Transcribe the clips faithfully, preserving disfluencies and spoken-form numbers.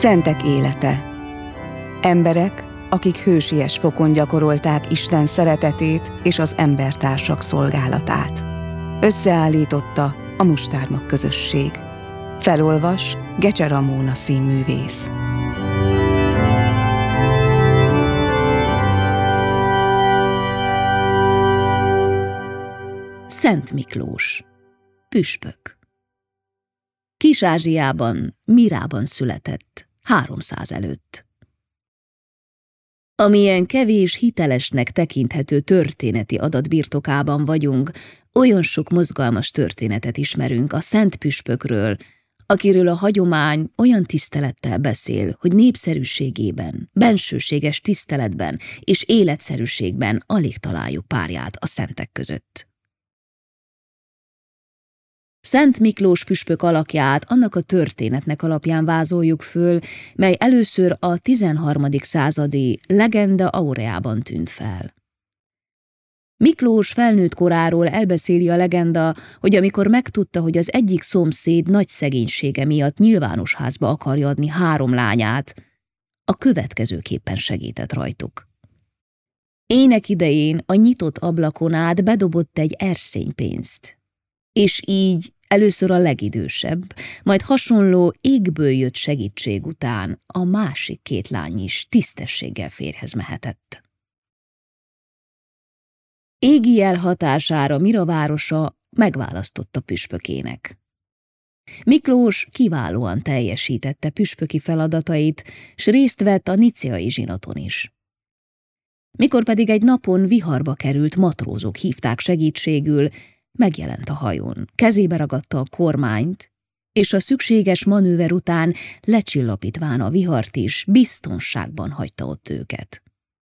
Szentek élete. Emberek, akik hősies fokon gyakorolták Isten szeretetét és az embertársak szolgálatát. Összeállította a Mustármag közösség. Felolvas Gecse Ramóna színművész. Szent Miklós, püspök. Kis-Ázsiában, Mirában született, háromszáz előtt. Amilyen kevés hitelesnek tekinthető történeti adat birtokában vagyunk, olyan sok mozgalmas történetet ismerünk a szent püspökről, akiről a hagyomány olyan tisztelettel beszél, hogy népszerűségében, bensőséges tiszteletben és életszerűségben alig találjuk párját a szentek között. Szent Miklós püspök alakját annak a történetnek alapján vázoljuk föl, mely először a tizenharmadik századi Legenda Aureában tűnt fel. Miklós felnőtt koráról elbeszéli a legenda, hogy amikor megtudta, hogy az egyik szomszéd nagy szegénysége miatt nyilvános házba akarja adni három lányát, a következőképpen segített rajtuk. Ének idején a nyitott ablakon át bedobott egy erszénypénzt, és így először a legidősebb, majd hasonló égből jött segítség után a másik két lány is tisztességgel férjhez mehetett. Égi jel hatására Mira városa megválasztotta püspökének. Miklós kiválóan teljesítette püspöki feladatait, s részt vett a niceai zsinaton is. Mikor pedig egy napon viharba került matrózok hívták segítségül, megjelent a hajón, kezébe ragadta a kormányt, és a szükséges manőver után lecsillapítván a vihart is, biztonságban hagyta ott őket.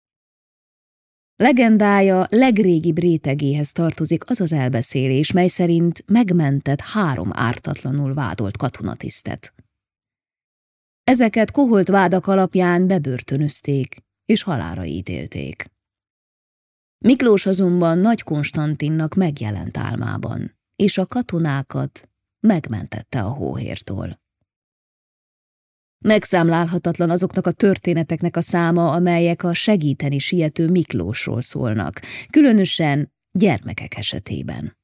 Legendája legrégibb rétegéhez tartozik az az elbeszélés, mely szerint megmentett három ártatlanul vádolt katonatisztet. Ezeket koholt vádak alapján bebörtönözték, és halálra ítélték. Miklós azonban Nagy Konstantinnak megjelent álmában, és a katonákat megmentette a hóhértól. Megszámlálhatatlan azoknak a történeteknek a száma, amelyek a segíteni siető Miklósról szólnak, különösen gyermekek esetében.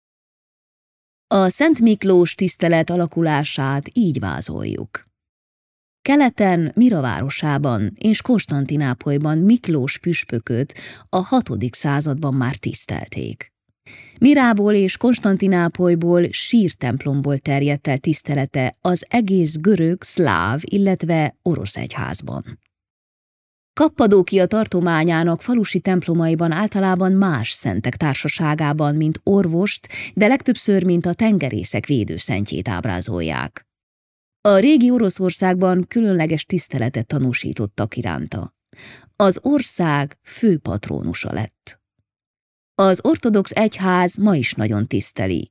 A Szent Miklós tisztelet alakulását így vázoljuk. Keleten, Mira városában és Konstantinápolyban Miklós püspököt a hatodik században már tisztelték. Mirából és Konstantinápolyból sírtemplomból terjedt el tisztelete az egész görög, szláv, illetve orosz egyházban. Kappadókia tartományának falusi templomaiban általában más szentek társaságában, mint orvost, de legtöbbször, mint a tengerészek védőszentjét ábrázolják. A régi Oroszországban különleges tiszteletet tanúsítottak iránta. Az ország főpatrónusa lett. Az ortodox egyház ma is nagyon tiszteli.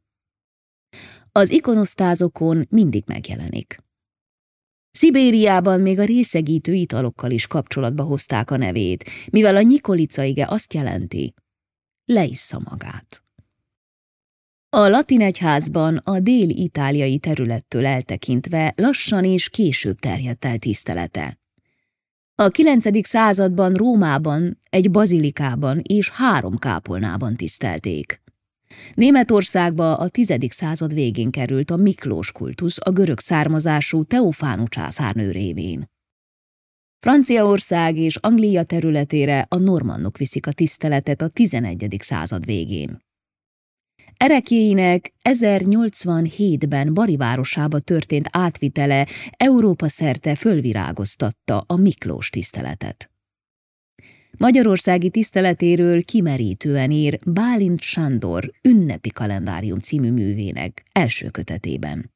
Az ikonosztázokon mindig megjelenik. Szibériában még a részegítő italokkal is kapcsolatba hozták a nevét, mivel a nyikolica ige azt jelenti, leissza magát. A latin egyházban a dél-itáliai területtől eltekintve lassan és később terjedt el tisztelete. A kilencedik században Rómában, egy bazilikában és három kápolnában tisztelték. Németországba a tizedik század végén került a Miklós kultusz a görög származású Teofánu császárnő révén. Franciaország és Anglia területére a normannok viszik a tiszteletet a tizenegyedik század végén. Ereklyéinek ezernyolcvanhétben Bari városába történt átvitele Európa szerte fölvirágoztatta a Miklós tiszteletet. Magyarországi tiszteletéről kimerítően ír Bálint Sándor Ünnepi kalendárium című művének első kötetében.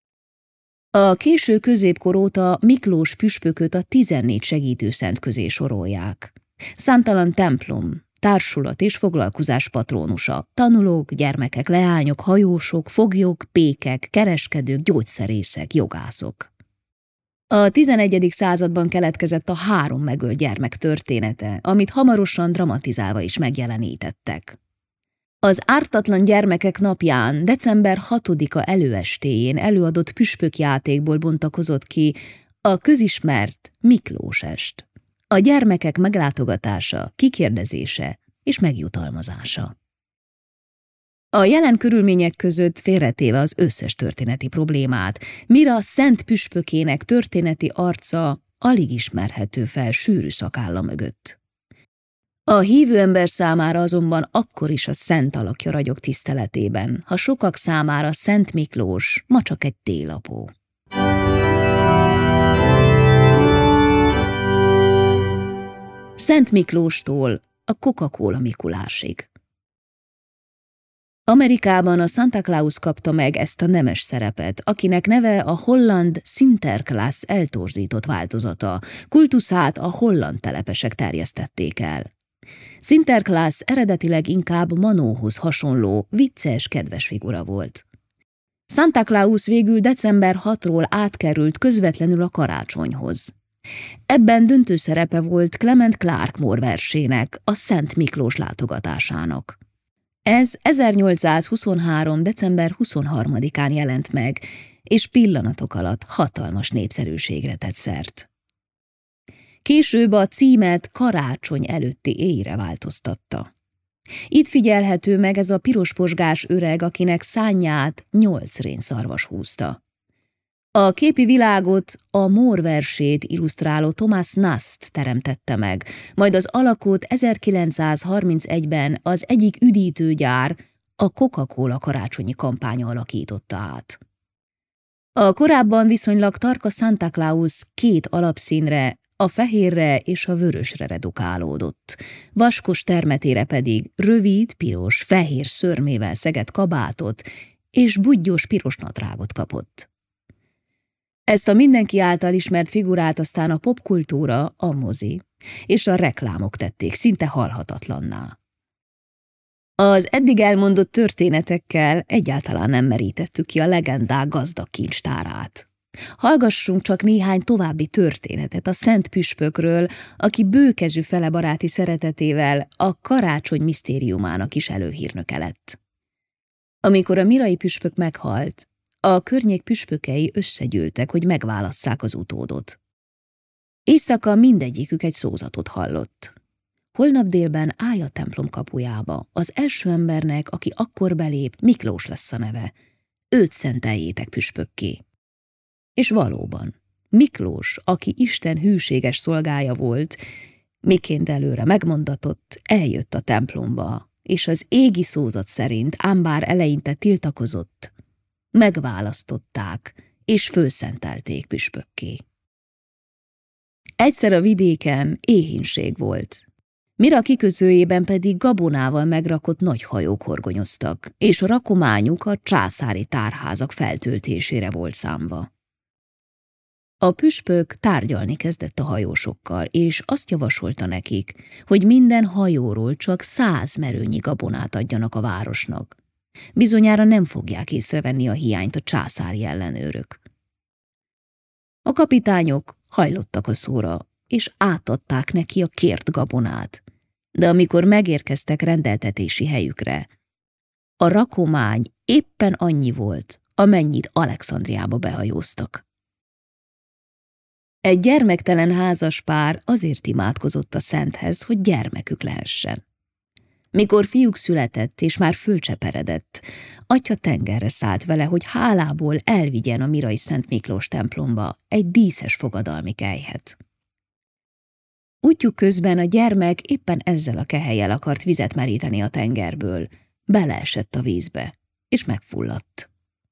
A késő középkor óta Miklós püspököt a tizennégy segítőszent közé sorolják. Számtalan templom, társulat és foglalkozás patrónusa, tanulók, gyermekek, leányok, hajósok, foglyok, pékek, kereskedők, gyógyszerészek, jogászok. A tizenegyedik században keletkezett a három megölt gyermek története, amit hamarosan dramatizálva is megjelenítettek. Az ártatlan gyermekek napján, december hatodika előestéjén előadott püspökjátékból bontakozott ki A közismert Miklósest, a gyermekek meglátogatása, kikérdezése és megjutalmazása. A jelen körülmények között félretéve az összes történeti problémát, Mira szent püspökének történeti arca alig ismerhető fel sűrű szakálla mögött. A hívő ember számára azonban akkor is a szent alakja ragyog tiszteletében, ha sokak számára Szent Miklós ma csak egy télapó. Szent Miklóstól a Coca-Cola Mikulásig. Amerikában a Santa Claus kapta meg ezt a nemes szerepet, akinek neve a holland Sinterklaas eltorzított változata, kultuszát a holland telepesek terjesztették el. Sinterklaas eredetileg inkább Manóhoz hasonló, vicces, kedves figura volt. Santa Claus végül december hatodikától átkerült közvetlenül a karácsonyhoz. Ebben döntő szerepe volt Clement Clarke versének, a Szent Miklós látogatásának. Ez ezernyolcszázhuszonhárom. december huszonharmadikán jelent meg, és pillanatok alatt hatalmas népszerűségre tett szert. Később a címet karácsony előtti éjre változtatta. Itt figyelhető meg ez a pirosposgás öreg, akinek szárnyát nyolc rénszarvas húzta. A képi világot a Moore versét illusztráló Thomas Nast teremtette meg, majd az alakot ezerkilencszázharmincegyben az egyik üdítőgyár, a Coca-Cola karácsonyi kampánya alakította át. A korábban viszonylag tarka Santa Claus két alapszínre, a fehérre és a vörösre redukálódott, vaskos termetére pedig rövid, piros, fehér szörmével szegett kabátot és budgyos piros nadrágot kapott. Ezt a mindenki által ismert figurát aztán a popkultúra, a mozi és a reklámok tették szinte halhatatlanná. Az eddig elmondott történetekkel egyáltalán nem merítettük ki a legendák gazdag kincstárát. Hallgassunk csak néhány további történetet a szent püspökről, aki bőkezű fele baráti szeretetével a karácsony misztériumának is előhírnöke lett. Amikor a mirai püspök meghalt, a környék püspökei összegyűltek, hogy megválasszák az utódot. Éjszaka mindegyikük egy szózatot hallott. Holnap délben állj a templom kapujába, az első embernek, aki akkor belép, Miklós lesz a neve. Őt szenteljétek püspökké. És valóban, Miklós, aki Isten hűséges szolgája volt, miként előre megmondatott, eljött a templomba, és az égi szózat szerint, ám bár eleinte tiltakozott, megválasztották és fölszentelték püspökké. Egyszer a vidéken éhínség volt. Mira kikötőjében pedig gabonával megrakott nagy hajók horgonyoztak, és a rakományuk a császári tárházak feltöltésére volt számva. A püspök tárgyalni kezdett a hajósokkal, és azt javasolta nekik, hogy minden hajóról csak száz merőnyi gabonát adjanak a városnak. Bizonyára nem fogják észrevenni a hiányt a császári ellenőrök. A kapitányok hajlottak a szóra, és átadták neki a kért gabonát, de amikor megérkeztek rendeltetési helyükre, a rakomány éppen annyi volt, amennyit Alexandriába behajóztak. Egy gyermektelen házas pár azért imádkozott a szenthez, hogy gyermekük lehessen. Mikor fiúk született és már fölcseperedett, atya tengerre szállt vele, hogy hálából elvigyen a mirai Szent Miklós templomba egy díszes fogadalmi kelyhet. Útjuk közben a gyermek éppen ezzel a kehellyel akart vizet meríteni a tengerből, beleesett a vízbe, és megfulladt.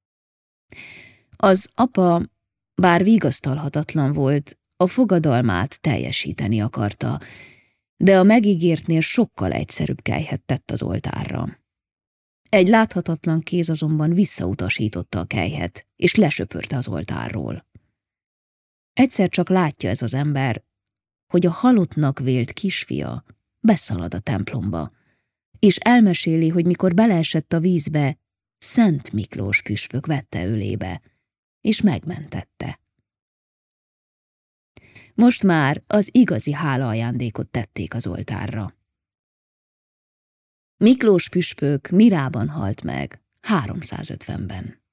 Az apa, bár vigasztalhatatlan volt, a fogadalmát teljesíteni akarta, de a megígértnél sokkal egyszerűbb kelyhet tett az oltárra. Egy láthatatlan kéz azonban visszautasította a kelyhet, és lesöpörte az oltárról. Egyszer csak látja ez az ember, hogy a halottnak vélt kisfia beszalad a templomba, és elmeséli, hogy mikor beleesett a vízbe, Szent Miklós püspök vette ölébe, és megmentette. Most már az igazi hálaajándékot tették az oltárra. Miklós püspök Mirában halt meg háromszázötvenben.